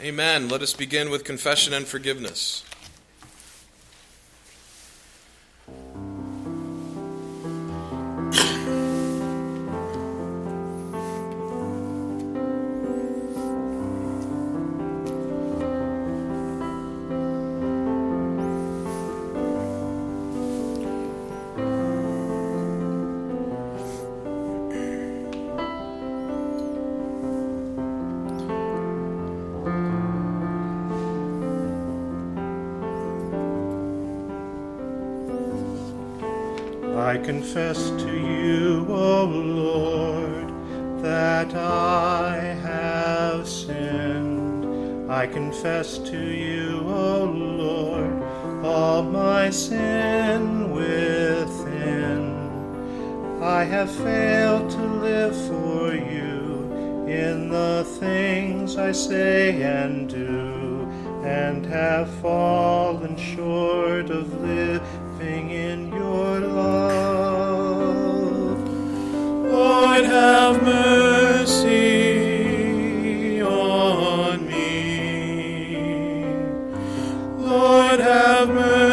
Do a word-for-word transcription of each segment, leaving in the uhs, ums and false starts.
Amen. Let us begin with confession and forgiveness. I confess to you, O Lord, that I have sinned. I confess to you, O Lord, all my sin within. I have failed to live for you in the things I say and do, and have fallen short of living in your love. Lord, have mercy on me. Lord, have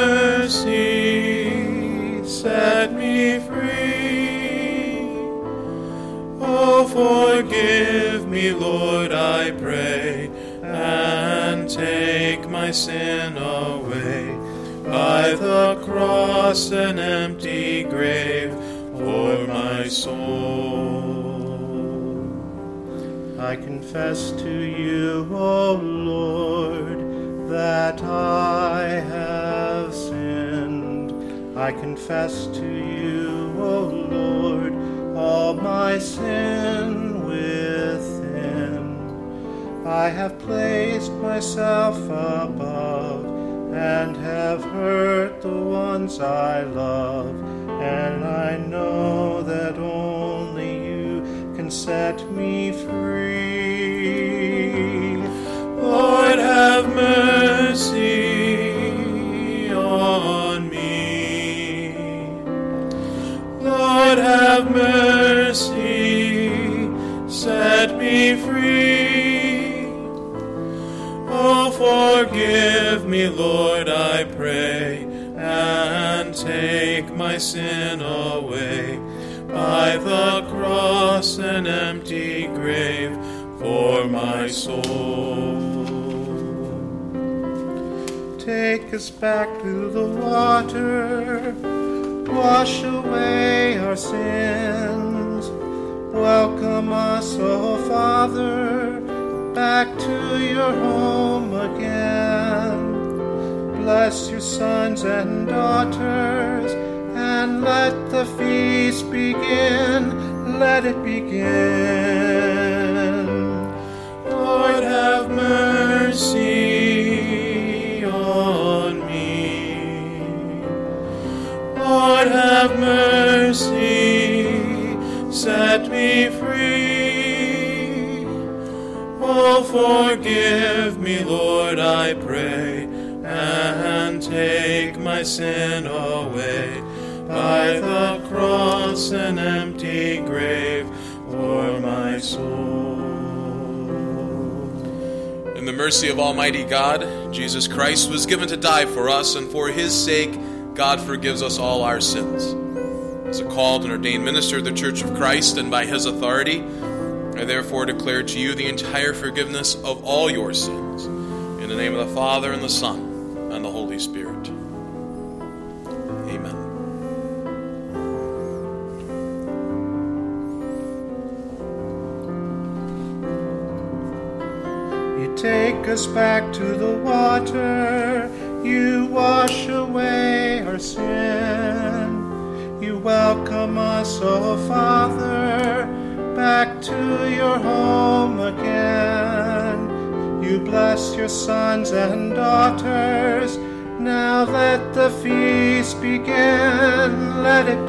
mercy, set me free. Oh, forgive me, Lord, I pray, and take my sin away. By the cross and empty grave for my soul. I confess to you, O Lord, that I have sinned. I confess to you, O Lord, all my sin within. I have placed myself above and have hurt the ones I love, and I know that only you can set me free. Lord, have mercy on me. Lord, have mercy, set me free. Oh, forgive me, Lord, I pray, and take my sin away. By the cross and empty grave for my soul. Take us back to the water, wash away our sins. Welcome us, O Father, back to your home again. Bless your sons and daughters, and let the feast begin. Let it begin. Lord, have mercy on me. Lord, have mercy, set me free. Oh, forgive me, Lord, I pray, and take my sin away. By the cross and empty grave for my soul. In the mercy of Almighty God, Jesus Christ was given to die for us, and for his sake, God forgives us all our sins. As a called and ordained minister of the Church of Christ, and by his authority, I therefore declare to you the entire forgiveness of all your sins. In the name of the Father, and the Son, and the Holy Spirit. Amen. You take us back to the water, you wash away our sin. You welcome us, O Father, back to your home again. You bless your sons and daughters. Now let the feast begin. Let it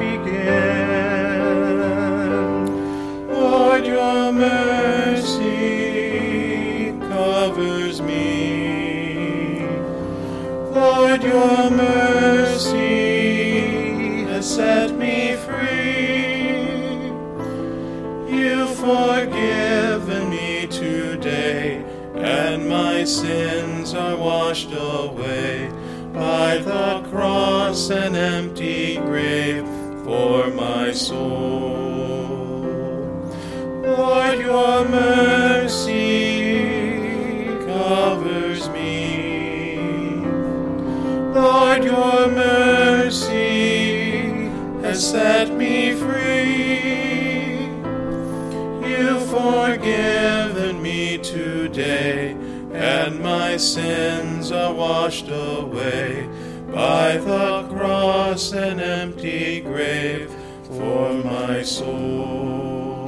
begin. Lord, your mercy covers me. Lord, your mercy has set me free. You've forgiven me today, and and my sins are washed away by the cross and empty grave for my soul. Lord, your mercy covers me. Lord, your mercy has set me free. You've forgiven me today, and my sins are washed away by the cross and empty grave for my soul.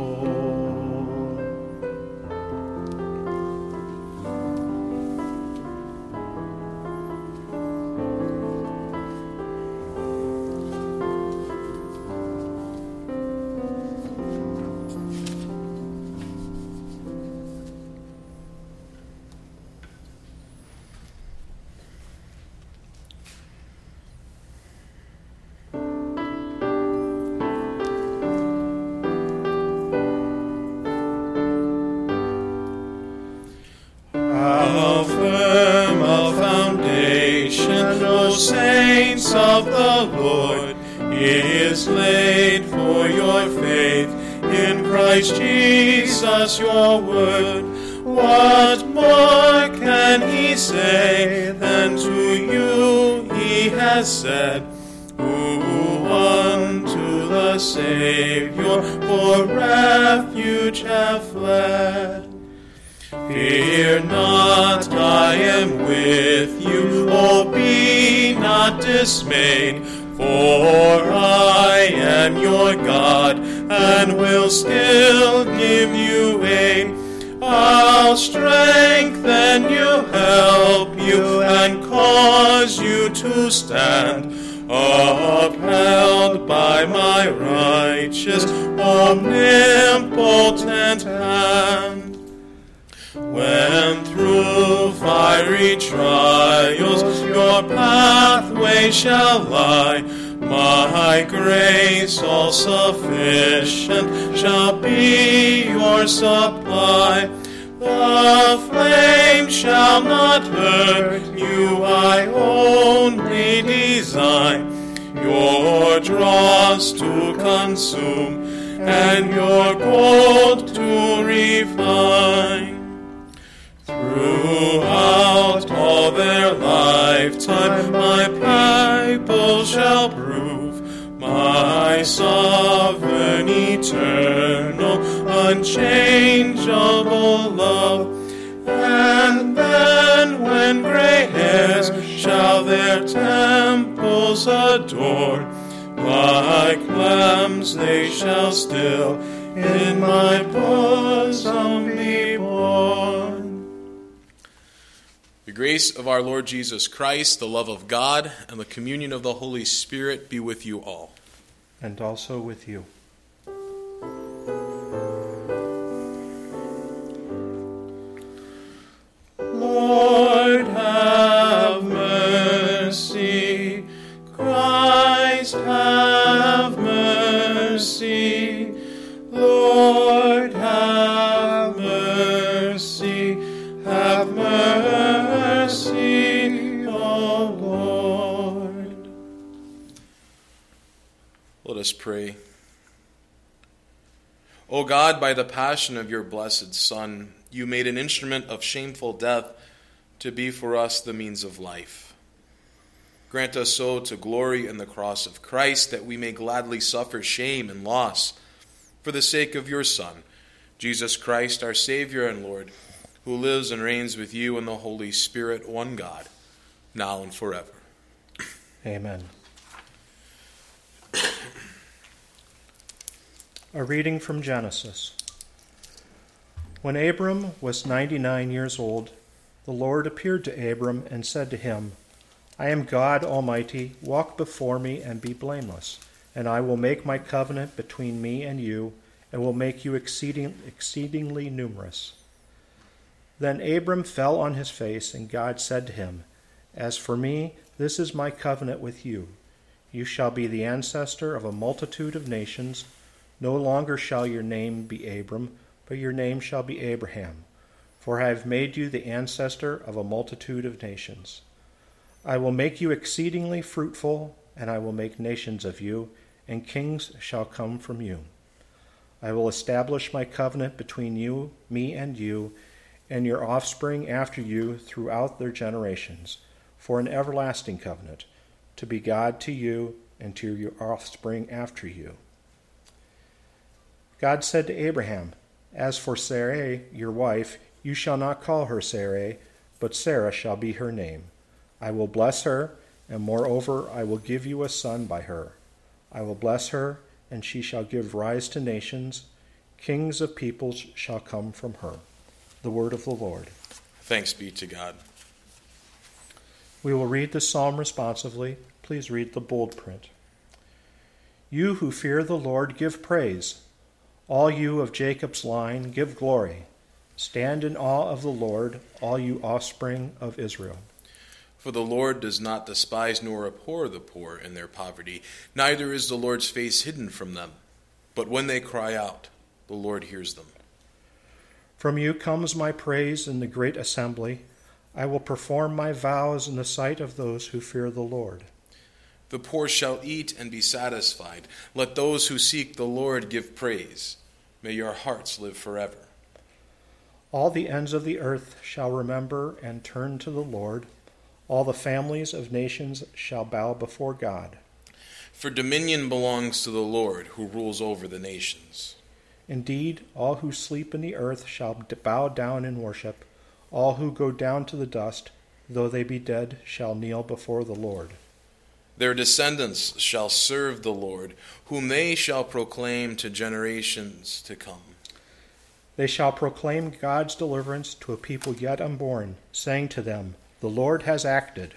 Saints of the Lord, is laid for your faith in Christ Jesus your word. What more can he say than to you he has said, who unto the Savior for refuge have fled? Fear not, I am with you, oh be not dismayed, for I am your God, and will still give you aid. I'll strengthen you, help you, and cause you to stand, upheld by my righteous, omnipotent hand. When through fiery trials your pathway shall lie, my grace all sufficient shall be your supply. The flame shall not hurt you, I only design your dross to consume and your gold to refine. Throughout all their lifetime my people shall prove my sovereign, eternal, unchangeable love. And then when gray hairs shall their temples adore, like lambs they shall still in my bosom be born. The grace of our Lord Jesus Christ, the love of God, and the communion of the Holy Spirit be with you all. And also with you. Lord, have mercy. Christ, have mercy. Lord, have mercy. Have mercy, O Lord. Let us pray. O God, by the passion of your blessed Son, you made an instrument of shameful death to be for us the means of life. Grant us so to glory in the cross of Christ, that we may gladly suffer shame and loss for the sake of your Son, Jesus Christ, our Savior and Lord, who lives and reigns with you in the Holy Spirit, one God, now and forever. Amen. A reading from Genesis. When Abram was ninety-nine years old, the Lord appeared to Abram and said to him, I am God Almighty, walk before me and be blameless, and I will make my covenant between me and you, and will make you exceeding, exceedingly numerous. Then Abram fell on his face, and God said to him, As for me, this is my covenant with you. You shall be the ancestor of a multitude of nations. No longer shall your name be Abram, but your name shall be Abraham. for I have made you the ancestor of a multitude of nations. I will make you exceedingly fruitful, and I will make nations of you, and kings shall come from you. I will establish my covenant between you, me and you, and your offspring after you throughout their generations, for an everlasting covenant, to be God to you and to your offspring after you. God said to Abraham, As for Sarai, your wife, you shall not call her Sarai, but Sarah shall be her name. I will bless her, and moreover I will give you a son by her. I will bless her, and she shall give rise to nations. Kings of peoples shall come from her. The word of the Lord. Thanks be to God. We will read the psalm responsively. Please read the bold print. You who fear the Lord, give praise. All you of Jacob's line, give glory. Stand in awe of the Lord, all you offspring of Israel. For the Lord does not despise nor abhor the poor in their poverty, neither is the Lord's face hidden from them. But when they cry out, the Lord hears them. From you comes my praise in the great assembly. I will perform my vows in the sight of those who fear the Lord. The poor shall eat and be satisfied. Let those who seek the Lord give praise. May your hearts live forever. All the ends of the earth shall remember and turn to the Lord. All the families of nations shall bow before God. For dominion belongs to the Lord, who rules over the nations. Indeed, all who sleep in the earth shall bow down in worship. All who go down to the dust, though they be dead, shall kneel before the Lord. Their descendants shall serve the Lord, whom they shall proclaim to generations to come. They shall proclaim God's deliverance to a people yet unborn, saying to them, The Lord has acted.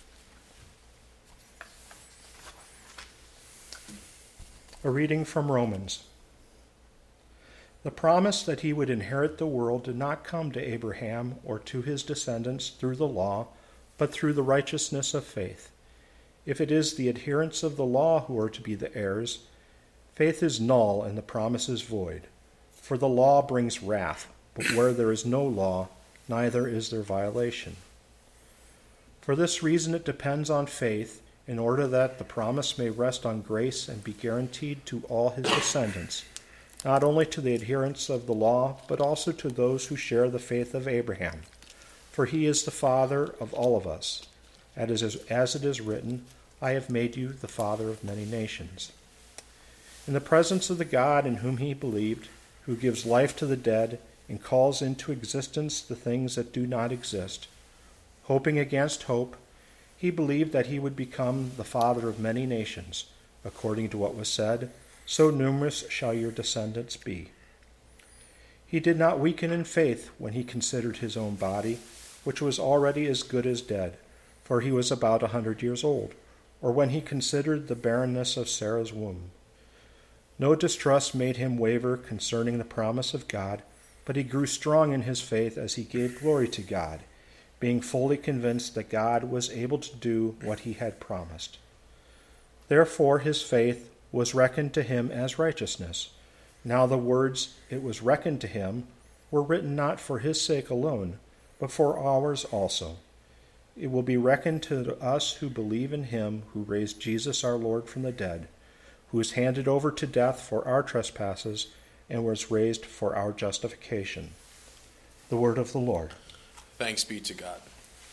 A reading from Romans. The promise that he would inherit the world did not come to Abraham or to his descendants through the law, but through the righteousness of faith. If it is the adherents of the law who are to be the heirs, faith is null and the promise is void. For the law brings wrath, but where there is no law, neither is there violation. For this reason it depends on faith, in order that the promise may rest on grace and be guaranteed to all his descendants, not only to the adherents of the law, but also to those who share the faith of Abraham. For he is the father of all of us. As it is written, I have made you the father of many nations. In the presence of the God in whom he believed, who gives life to the dead and calls into existence the things that do not exist, hoping against hope, he believed that he would become the father of many nations, according to what was said, so numerous shall your descendants be. He did not weaken in faith when he considered his own body, which was already as good as dead, for he was about a hundred years old, or when he considered the barrenness of Sarah's womb. No distrust made him waver concerning the promise of God, but he grew strong in his faith as he gave glory to God, being fully convinced that God was able to do what he had promised. Therefore his faith was reckoned to him as righteousness. Now the words, "it was reckoned to him," were written not for his sake alone, but for ours also. It will be reckoned to us who believe in him who raised Jesus our Lord from the dead, who was handed over to death for our trespasses and was raised for our justification. The word of the Lord. Thanks be to God.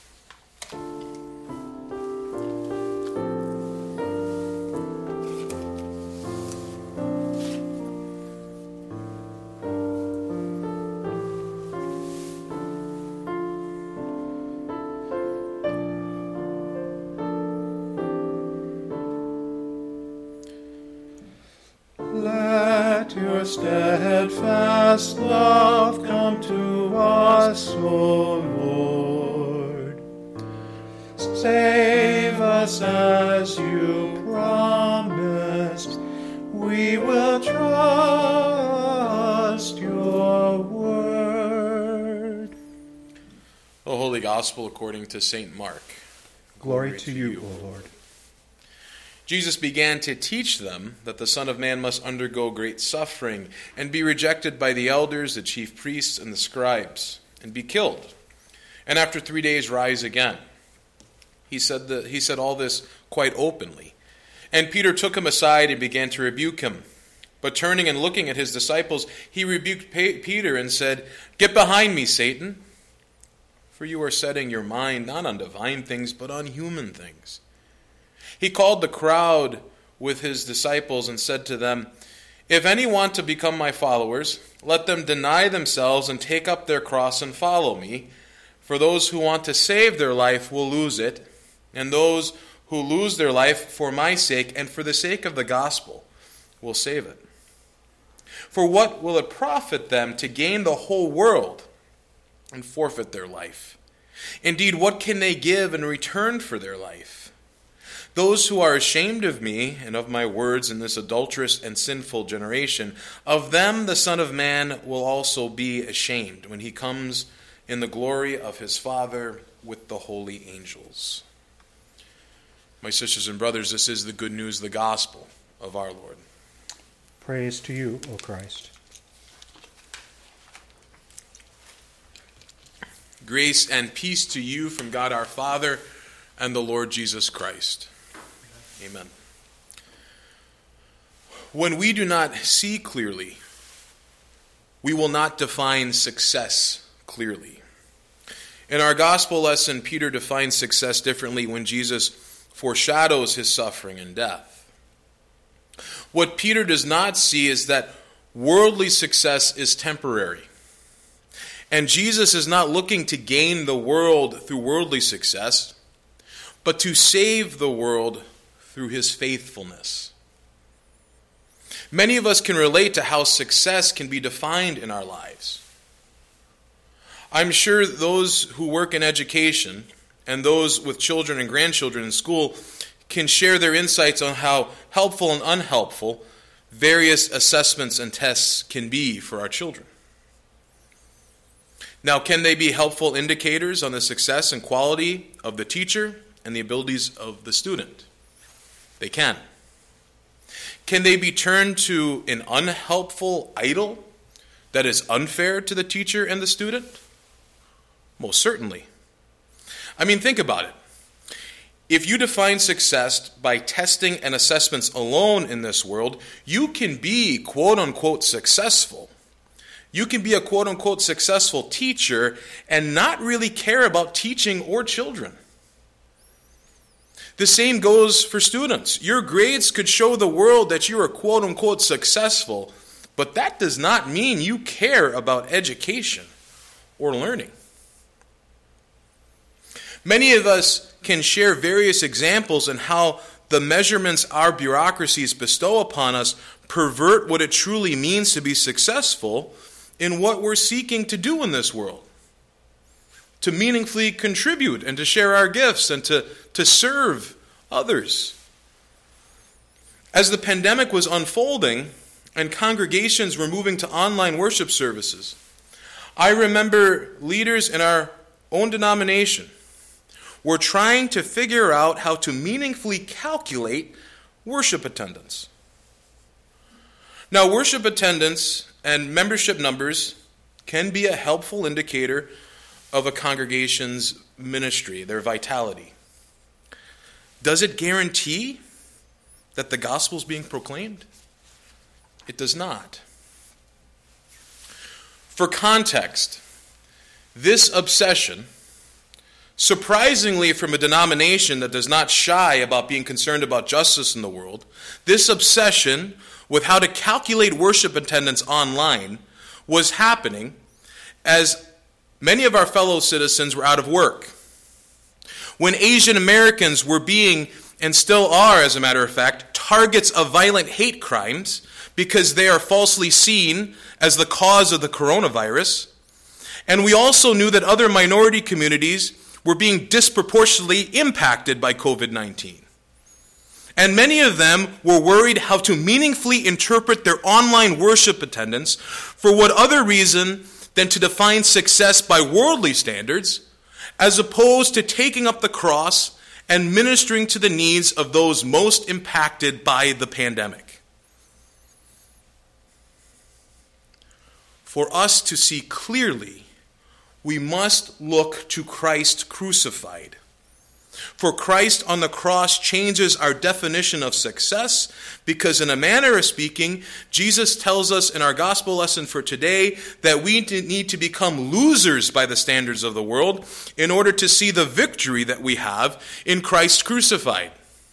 Let your steadfast love come to us, O Lord. Save us as you promised. We will trust your word. The Holy Gospel according to Saint Mark. Glory, Glory to, to you, you, O Lord. Jesus began to teach them that the Son of Man must undergo great suffering and be rejected by the elders, the chief priests, and the scribes, and be killed, and after three days rise again. He said that he said all this quite openly. And Peter took him aside and began to rebuke him. But turning and looking at his disciples, he rebuked Peter and said, "Get behind me, Satan, for you are setting your mind not on divine things, but on human things." He called the crowd with his disciples and said to them, "If any want to become my followers, let them deny themselves and take up their cross and follow me. For those who want to save their life will lose it, and those who lose their life for my sake and for the sake of the gospel will save it. For what will it profit them to gain the whole world and forfeit their life? Indeed, what can they give in return for their life? Those who are ashamed of me and of my words in this adulterous and sinful generation, of them the Son of Man will also be ashamed when he comes in the glory of his Father with the holy angels." My sisters and brothers, this is the good news, the gospel of our Lord. Praise to you, O Christ. Grace and peace to you from God our Father and the Lord Jesus Christ. Amen. When we do not see clearly, we will not define success clearly. In our gospel lesson, Peter defines success differently when Jesus foreshadows his suffering and death. What Peter does not see is that worldly success is temporary. And Jesus is not looking to gain the world through worldly success, but to save the world through his faithfulness. Many of us can relate to how success can be defined in our lives. I'm sure those who work in education and those with children and grandchildren in school can share their insights on how helpful and unhelpful various assessments and tests can be for our children. Now, can they be helpful indicators on the success and quality of the teacher and the abilities of the student? They can. Can they be turned to an unhelpful idol that is unfair to the teacher and the student? Most certainly. I mean, think about it. If you define success by testing and assessments alone in this world, you can be quote-unquote successful. You can be a quote-unquote successful teacher and not really care about teaching or children. The same goes for students. Your grades could show the world that you are quote-unquote successful, but that does not mean you care about education or learning. Many of us can share various examples on how the measurements our bureaucracies bestow upon us pervert what it truly means to be successful in what we're seeking to do in this world. To meaningfully contribute and to share our gifts and to, to serve others. As the pandemic was unfolding and congregations were moving to online worship services, I remember leaders in our own denomination were trying to figure out how to meaningfully calculate worship attendance. Now, worship attendance and membership numbers can be a helpful indicator of a congregation's ministry, their vitality. Does it guarantee that the gospel is being proclaimed? It does not. For context, this obsession, surprisingly from a denomination that does not shy about being concerned about justice in the world, this obsession with how to calculate worship attendance online was happening as many of our fellow citizens were out of work. When Asian Americans were being, and still are as a matter of fact, targets of violent hate crimes because they are falsely seen as the cause of the coronavirus. And we also knew that other minority communities were being disproportionately impacted by covid nineteen. And many of them were worried how to meaningfully interpret their online worship attendance for what other reason than to define success by worldly standards, as opposed to taking up the cross and ministering to the needs of those most impacted by the pandemic. For us to see clearly we must look to Christ crucified. For Christ on the cross changes our definition of success, because in a manner of speaking, Jesus tells us in our gospel lesson for today that we need to become losers by the standards of the world in order to see the victory that we have in Christ crucified.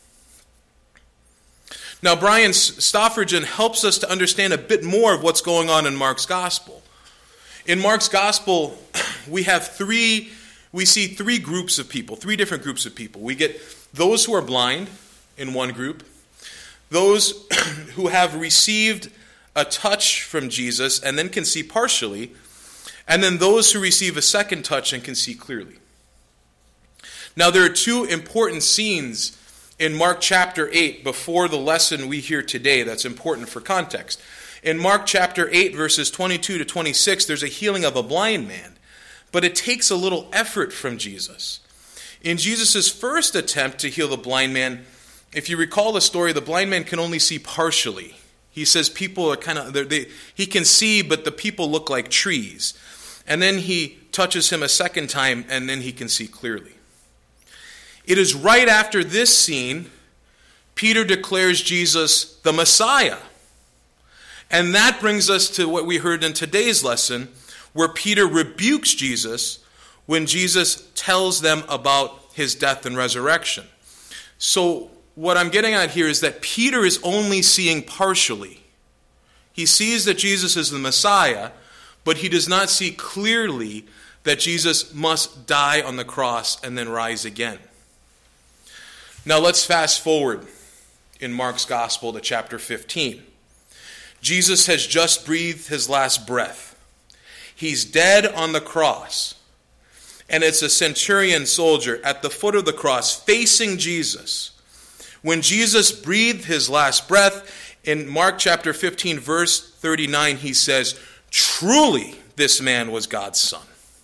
Now, Brian Stoffergen helps us to understand a bit more of what's going on in Mark's gospel. In Mark's gospel, we have three We see three groups of people, three different groups of people. We get those who are blind in one group, those who have received a touch from Jesus and then can see partially, and then those who receive a second touch and can see clearly. Now, there are two important scenes in Mark chapter eight before the lesson we hear today that's important for context. In Mark chapter eight, verses twenty-two to twenty-six, there's a healing of a blind man. But it takes a little effort from Jesus. In Jesus' first attempt to heal the blind man, if you recall the story, the blind man can only see partially. He says people are kind of, they, he can see, but the people look like trees. And then he touches him a second time, and then he can see clearly. It is right after this scene, Peter declares Jesus the Messiah. And that brings us to what we heard in today's lesson, where Peter rebukes Jesus when Jesus tells them about his death and resurrection. So what I'm getting at here is that Peter is only seeing partially. He sees that Jesus is the Messiah, but he does not see clearly that Jesus must die on the cross and then rise again. Now let's fast forward in Mark's Gospel to chapter fifteen. Jesus has just breathed his last breath. He's dead on the cross. And it's a centurion soldier at the foot of the cross facing Jesus. When Jesus breathed his last breath, in Mark chapter fifteen, verse thirty-nine, he says, "Truly this man was God's son."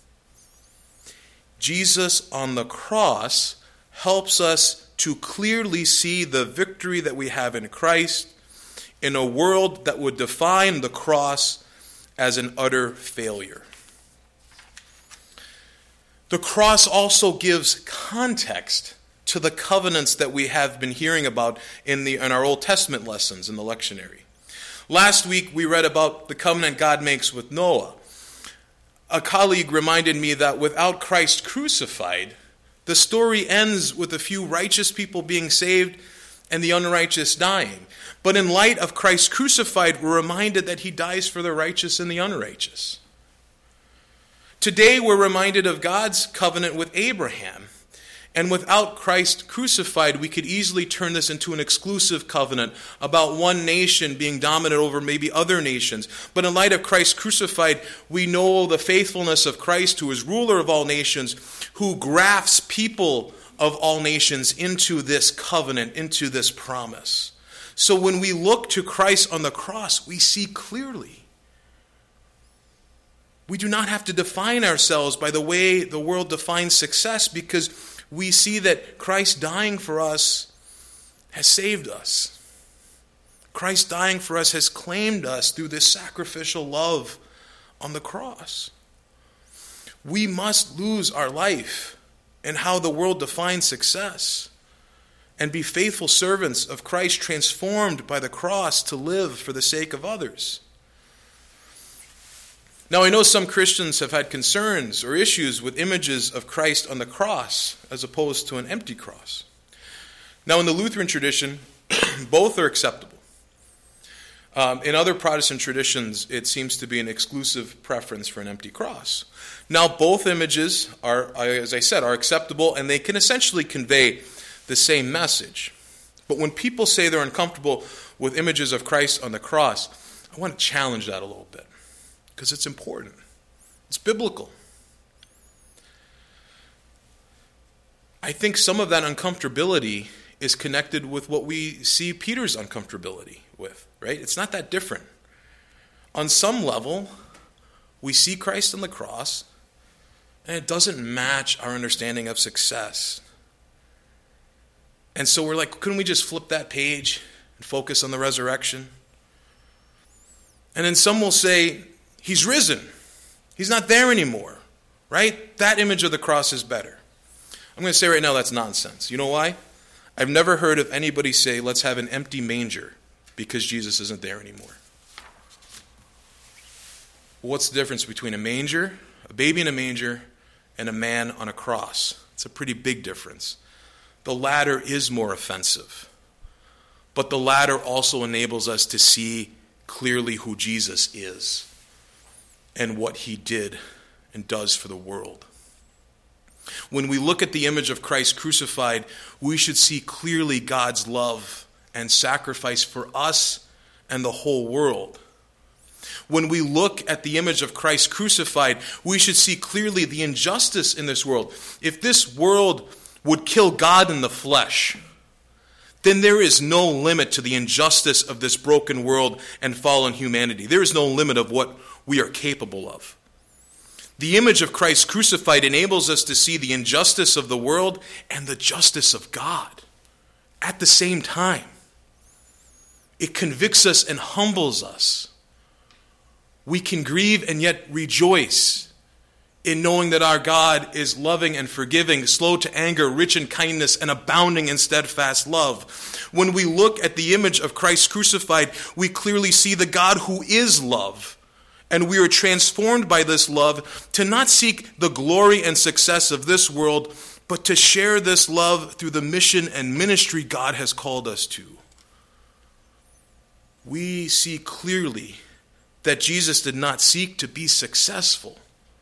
Jesus on the cross helps us to clearly see the victory that we have in Christ in a world that would define the cross as an utter failure. The cross also gives context to the covenants that we have been hearing about in, the, in our Old Testament lessons in the lectionary. Last week we read about the covenant God makes with Noah. A colleague reminded me that without Christ crucified, the story ends with a few righteous people being saved and the unrighteous dying. But in light of Christ crucified, we're reminded that he dies for the righteous and the unrighteous. Today, we're reminded of God's covenant with Abraham. And without Christ crucified, we could easily turn this into an exclusive covenant about one nation being dominant over maybe other nations. But in light of Christ crucified, we know the faithfulness of Christ, who is ruler of all nations, who grafts people of all nations into this covenant, into this promise. So when we look to Christ on the cross, we see clearly. We do not have to define ourselves by the way the world defines success, because we see that Christ dying for us has saved us. Christ dying for us has claimed us through this sacrificial love on the cross. We must lose our life in how the world defines success and be faithful servants of Christ, transformed by the cross to live for the sake of others. Now, I know some Christians have had concerns or issues with images of Christ on the cross as opposed to an empty cross. Now, in the Lutheran tradition, both are acceptable. Um, in other Protestant traditions, it seems to be an exclusive preference for an empty cross. Now, both images are, as I said, are acceptable, and they can essentially convey the same message. But when people say they're uncomfortable with images of Christ on the cross, I want to challenge that a little bit, because it's important. It's biblical. I think some of that uncomfortability is connected with what we see Peter's uncomfortability with, right? It's not that different. On some level, we see Christ on the cross, and it doesn't match our understanding of success. And so we're like, couldn't we just flip that page and focus on the resurrection? And then some will say, he's risen. He's not there anymore, right? That image of the cross is better. I'm going to say right now that's nonsense. You know why? I've never heard of anybody say, let's have an empty manger because Jesus isn't there anymore. What's the difference between a manger, a baby in a manger, and a man on a cross? It's a pretty big difference. The latter is more offensive. But the latter also enables us to see clearly who Jesus is and what he did and does for the world. When we look at the image of Christ crucified, we should see clearly God's love and sacrifice for us and the whole world. When we look at the image of Christ crucified, we should see clearly the injustice in this world. If this world would kill God in the flesh, then there is no limit to the injustice of this broken world and fallen humanity. There is no limit of what we are capable of. The image of Christ crucified enables us to see the injustice of the world and the justice of God at the same time. It convicts us and humbles us. We can grieve and yet rejoice in knowing that our God is loving and forgiving, slow to anger, rich in kindness, and abounding in steadfast love. When we look at the image of Christ crucified, we clearly see the God who is love. And we are transformed by this love to not seek the glory and success of this world, but to share this love through the mission and ministry God has called us to. We see clearly that Jesus did not seek to be successful,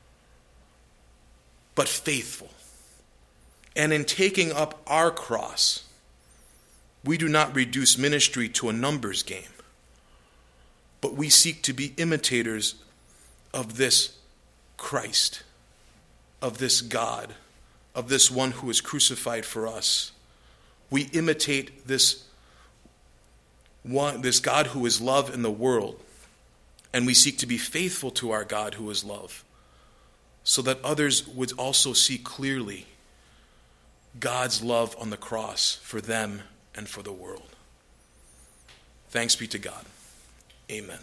but faithful. And in taking up our cross, we do not reduce ministry to a numbers game, but we seek to be imitators of this Christ, of this God, of this one who is crucified for us. We imitate this one, this God who is love in the world, and we seek to be faithful to our God who is love, so that others would also see clearly God's love on the cross for them and for the world. Thanks be to God. Amen.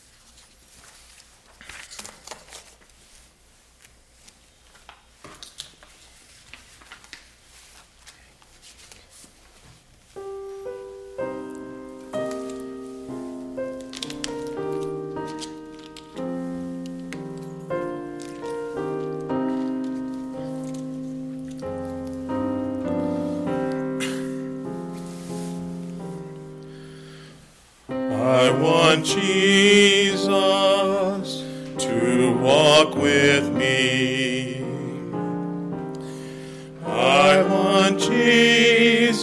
I want Jesus to walk with me. I want Jesus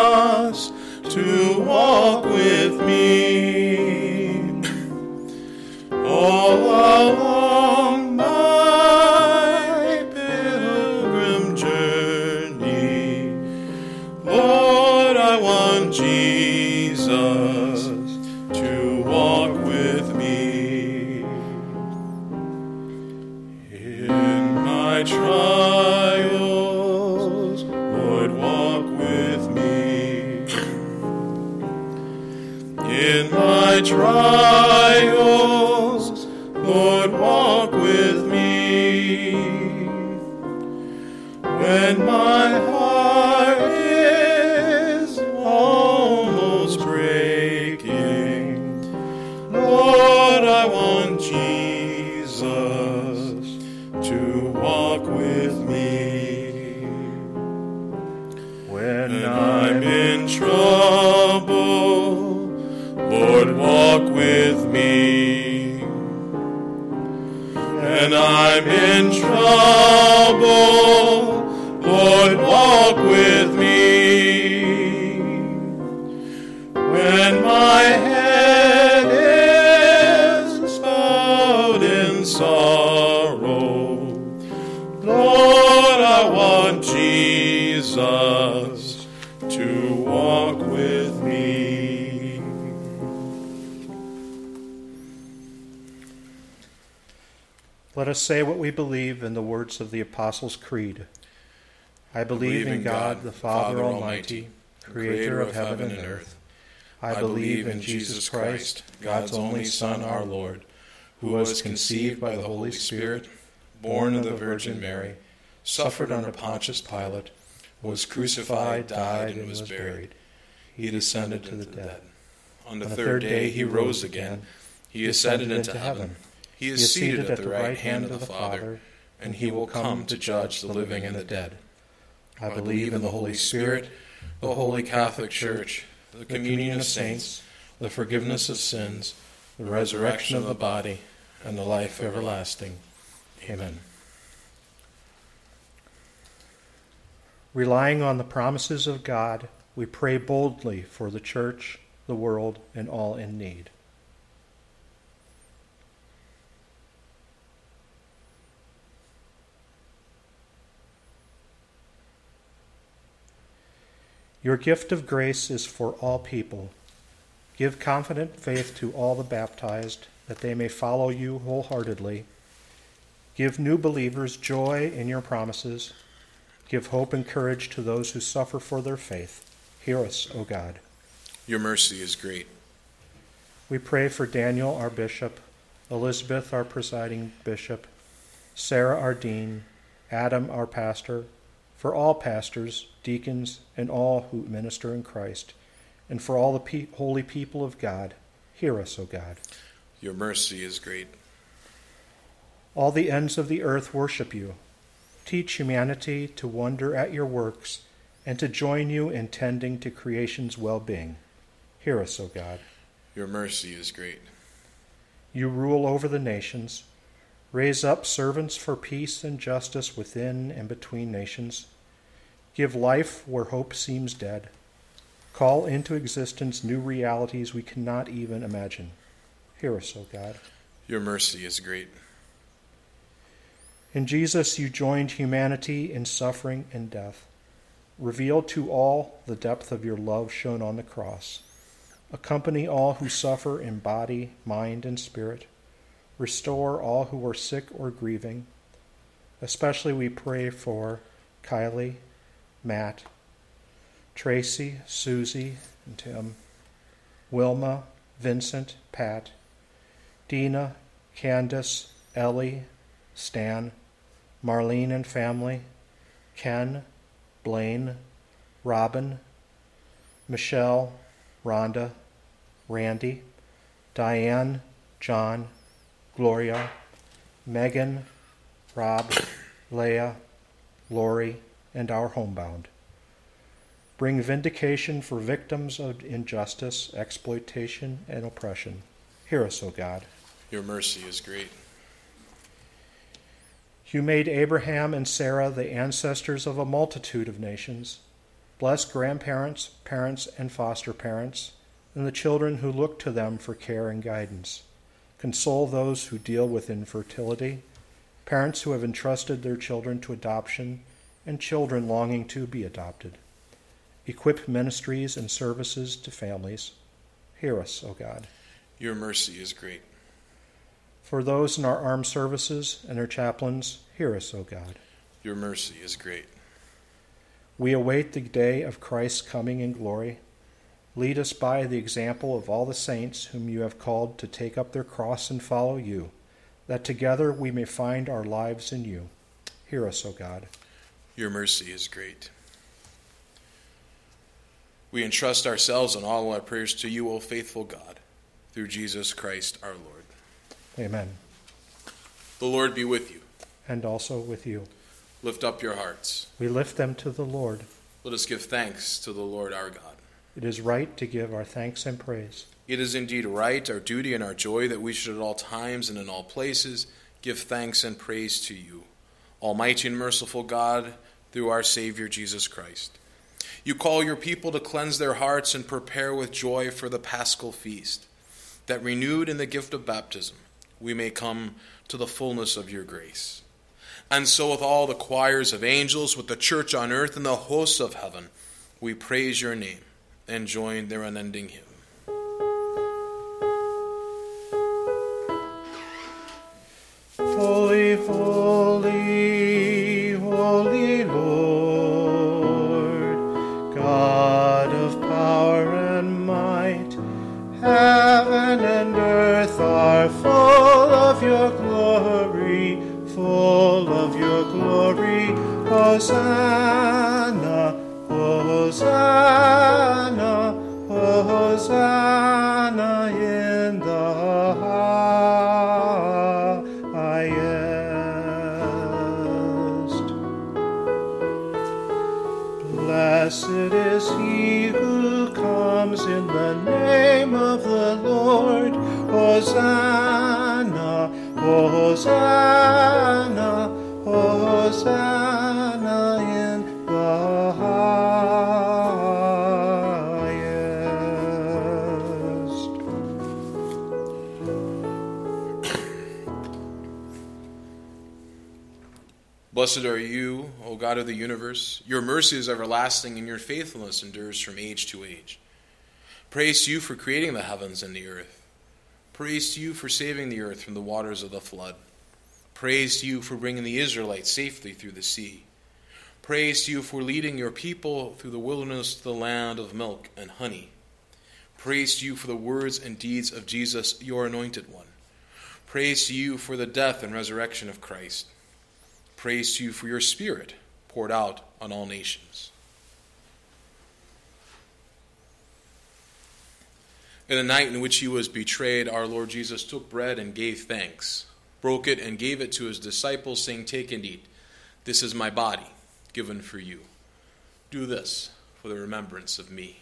to walk with me. All along my pilgrim journey, Lord, I want Jesus to walk with me. In my trials, Lord, walk with me. In my trials, Lord, walk with me. When my heart is almost breaking, Lord, I want Jesus to walk with me. When I'm in trouble, Lord, walk with me. When I'm in trouble, Lord, walk with me. When my head is bowed in sorrow, Lord, I want Jesus to walk with me. Let us say what we believe in the words of the Apostles' Creed. I believe in God, the Father Almighty, creator of heaven and earth. I believe in Jesus Christ, God's only Son, our Lord, who was conceived by the Holy Spirit, born of the Virgin Mary, suffered under Pontius Pilate, was crucified, died, and was buried. He descended into the dead. On the third day he rose again. He ascended into heaven. He is seated at the right hand of the Father, and he will come to judge the living and the dead. I believe in the Holy Spirit, the Holy Catholic Church, the communion of saints, the forgiveness of sins, the resurrection of the body, and the life everlasting. Amen. Relying on the promises of God, we pray boldly for the church, the world, and all in need. Your gift of grace is for all people. Give confident faith to all the baptized, that they may follow you wholeheartedly. Give new believers joy in your promises. Give hope and courage to those who suffer for their faith. Hear us, O God. Your mercy is great. We pray for Daniel, our bishop, Elizabeth, our presiding bishop, Sarah, our dean, Adam, our pastor, for all pastors, deacons, and all who minister in Christ, and for all the pe- holy people of God. Hear us, O God. Your mercy is great. All the ends of the earth worship you. Teach humanity to wonder at your works and to join you in tending to creation's well-being. Hear us, O God. Your mercy is great. You rule over the nations. Raise up servants for peace and justice within and between nations. Give life where hope seems dead. Call into existence new realities we cannot even imagine. Hear us, O God. Your mercy is great. In Jesus, you joined humanity in suffering and death. Reveal to all the depth of your love shown on the cross. Accompany all who suffer in body, mind, and spirit. Restore all who are sick or grieving. Especially we pray for Kylie, Matt, Tracy, Susie, and Tim, Wilma, Vincent, Pat, Dina, Candace, Ellie, Stan, Marlene and family, Ken, Blaine, Robin, Michelle, Rhonda, Randy, Diane, John, Gloria, Megan, Rob, Leah, Lori, and our homebound. Bring vindication for victims of injustice, exploitation, and oppression. Hear us, O God. Your mercy is great. You made Abraham and Sarah the ancestors of a multitude of nations. Bless grandparents, parents, and foster parents, and the children who look to them for care and guidance. Console those who deal with infertility, parents who have entrusted their children to adoption, and children longing to be adopted. Equip ministries and services to families. Hear us, O God. Your mercy is great. For those in our armed services and our chaplains, hear us, O God. Your mercy is great. We await the day of Christ's coming in glory. Lead us by the example of all the saints whom you have called to take up their cross and follow you, that together we may find our lives in you. Hear us, O God. Your mercy is great. We entrust ourselves and all our prayers to you, O faithful God, through Jesus Christ our Lord. Amen. The Lord be with you. And also with you. Lift up your hearts. We lift them to the Lord. Let us give thanks to the Lord our God. It is right to give our thanks and praise. It is indeed right, our duty and our joy, that we should at all times and in all places give thanks and praise to you, Almighty and merciful God, through our Savior Jesus Christ. You call your people to cleanse their hearts and prepare with joy for the Paschal feast, that renewed in the gift of baptism, we may come to the fullness of your grace. And so with all the choirs of angels, with the church on earth and the hosts of heaven, we praise your name and join their unending hymn. Holy, holy, holy Lord, God of power and might, heaven and earth are full of your glory, full Hosanna, Hosanna, Hosanna in the highest. Blessed is he who comes in the name of the Lord. Hosanna, Hosanna, Hosanna in the highest. Blessed are you, O God of the universe. Your mercy is everlasting, and your faithfulness endures from age to age. Praise to you for creating the heavens and the earth. Praise to you for saving the earth from the waters of the flood. Praise to you for bringing the Israelites safely through the sea. Praise to you for leading your people through the wilderness to the land of milk and honey. Praise to you for the words and deeds of Jesus, your anointed one. Praise to you for the death and resurrection of Christ. Praise to you for your Spirit poured out on all nations. In the night in which he was betrayed, our Lord Jesus took bread and gave thanks, broke it and gave it to his disciples, saying, "Take and eat. This is my body, given for you. Do this for the remembrance of me."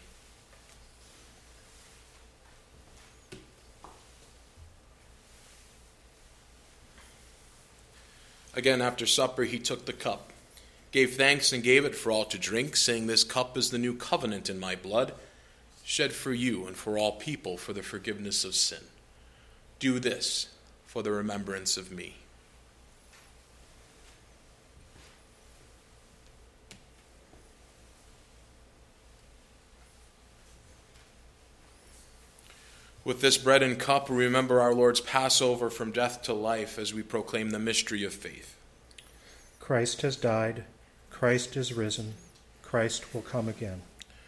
Again, after supper, he took the cup, gave thanks and gave it for all to drink, saying, "This cup is the new covenant in my blood, shed for you and for all people for the forgiveness of sin. Do this for the remembrance of me." With this bread and cup, we remember our Lord's Passover from death to life as we proclaim the mystery of faith. Christ has died. Christ is risen. Christ will come again.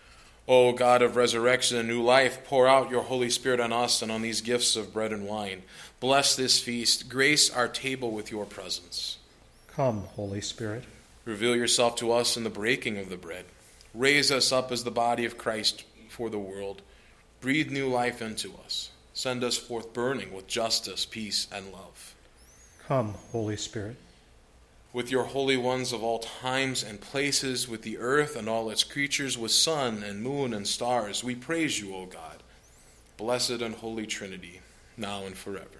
O God of resurrection and new life, pour out your Holy Spirit on us and on these gifts of bread and wine. Bless this feast. Grace our table with your presence. Come, Holy Spirit. Reveal yourself to us in the breaking of the bread. Raise us up as the body of Christ for the world. Breathe new life into us. Send us forth burning with justice, peace, and love. Come, Holy Spirit. With your holy ones of all times and places, with the earth and all its creatures, with sun and moon and stars, we praise you, O God, blessed and holy Trinity, now and forever.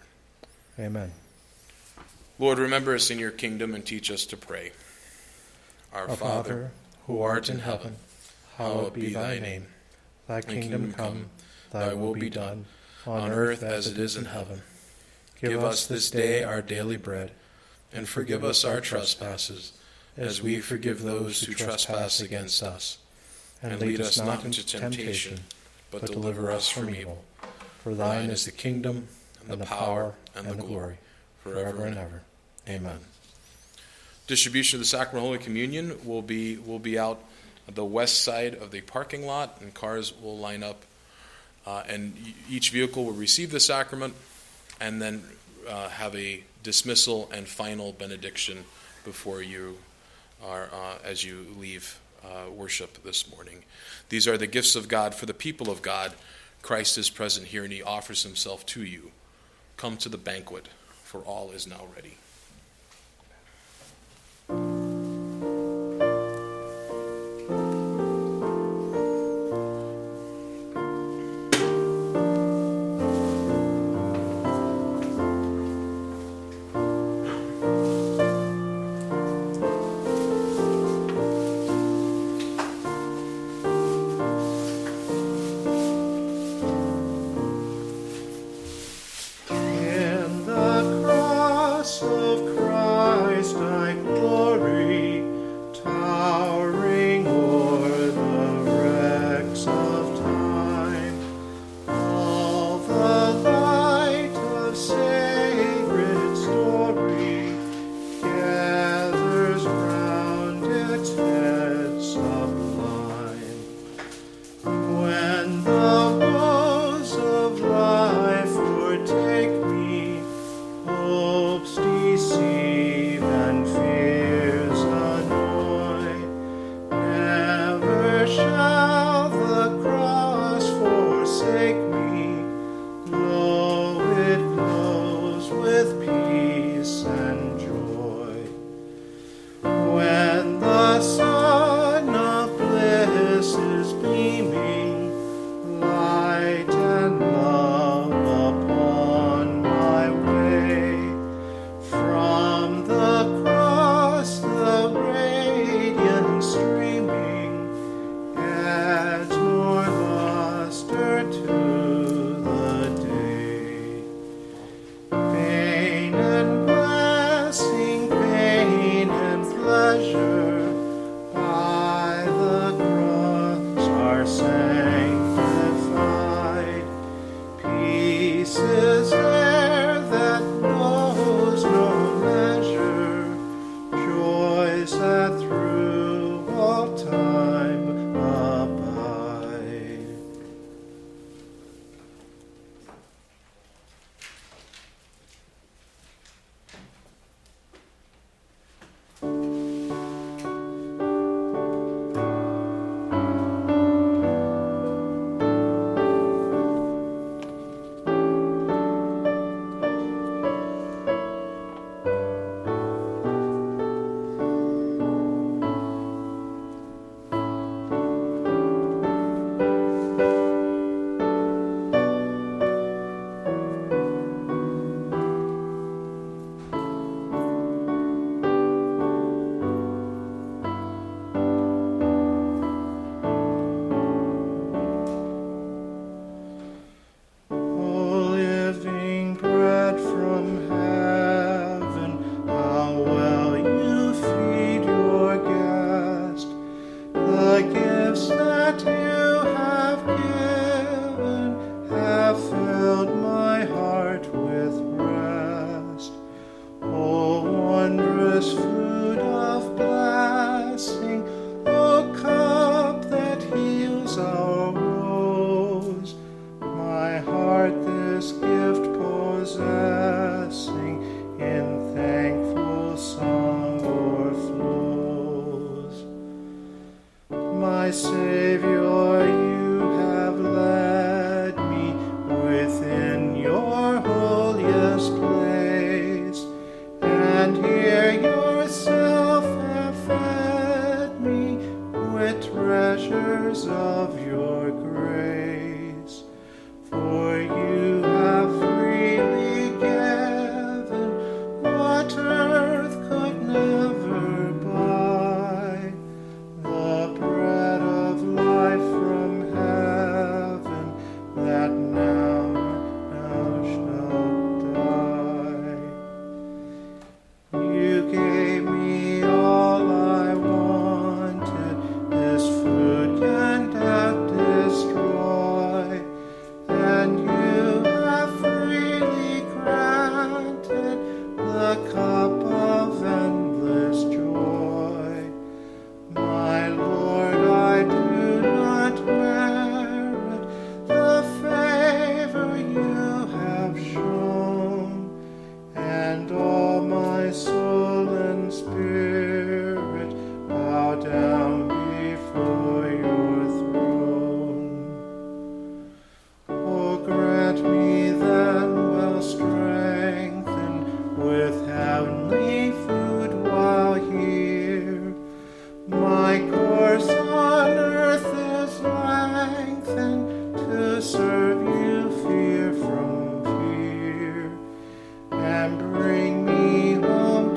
Amen. Lord, remember us in your kingdom and teach us to pray. Our, Our Father, who art in heaven, hallowed be thy name. Thy kingdom come, thy will be done, on earth as it is in heaven. Give us this day our daily bread, and forgive us our trespasses, as we forgive those who trespass against us. And lead us not into temptation, but deliver us from evil. For thine is the kingdom, and the power, and the glory, forever and ever. Amen. Distribution of the Sacrament of Holy Communion will be will be out at the west side of the parking lot, and cars will line up, uh, and each vehicle will receive the sacrament, and then uh, have a dismissal and final benediction before you are uh, as you leave uh, worship this morning. These are the gifts of God for the people of God. Christ is present here, and he offers himself to you. Come to the banquet, for all is now ready. In the cross of are sanctified. Peace is there that knows no measure, joys that through all time abide.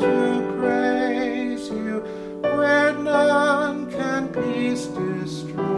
Destroy.